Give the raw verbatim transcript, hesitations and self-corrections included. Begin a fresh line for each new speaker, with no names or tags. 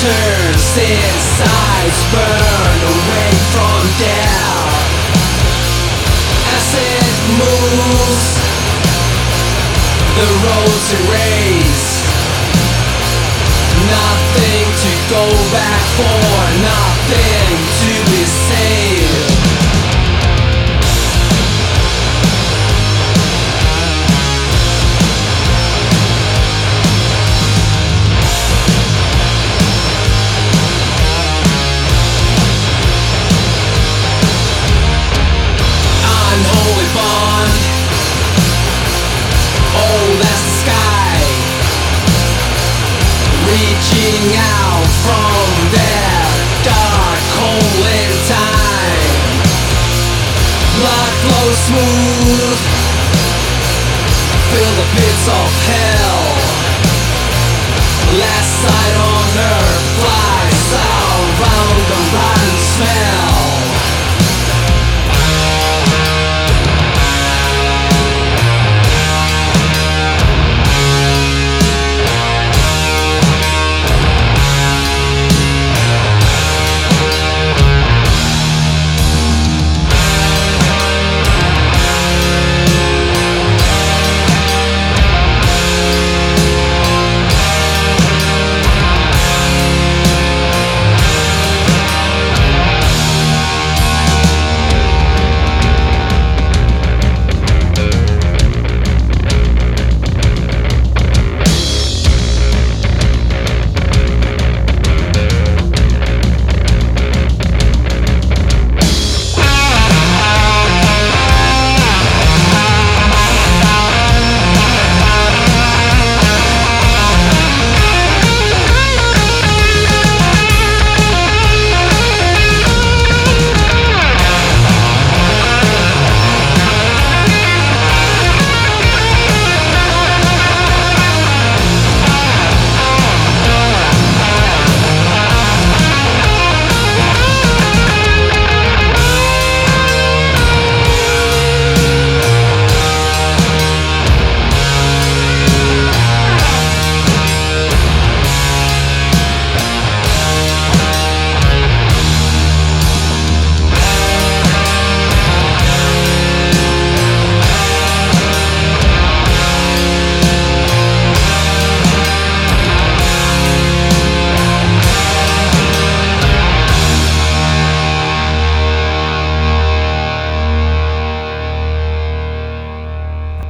turns, insides burn away from death. As it moves, the roads erase. Nothing to go back for, nothing to be saved. Unholy bond, old as the sky, reaching out from their dark hole in time. Blood flows smooth, fill the pits of hell. Last sight on earth flies around the rotten smell.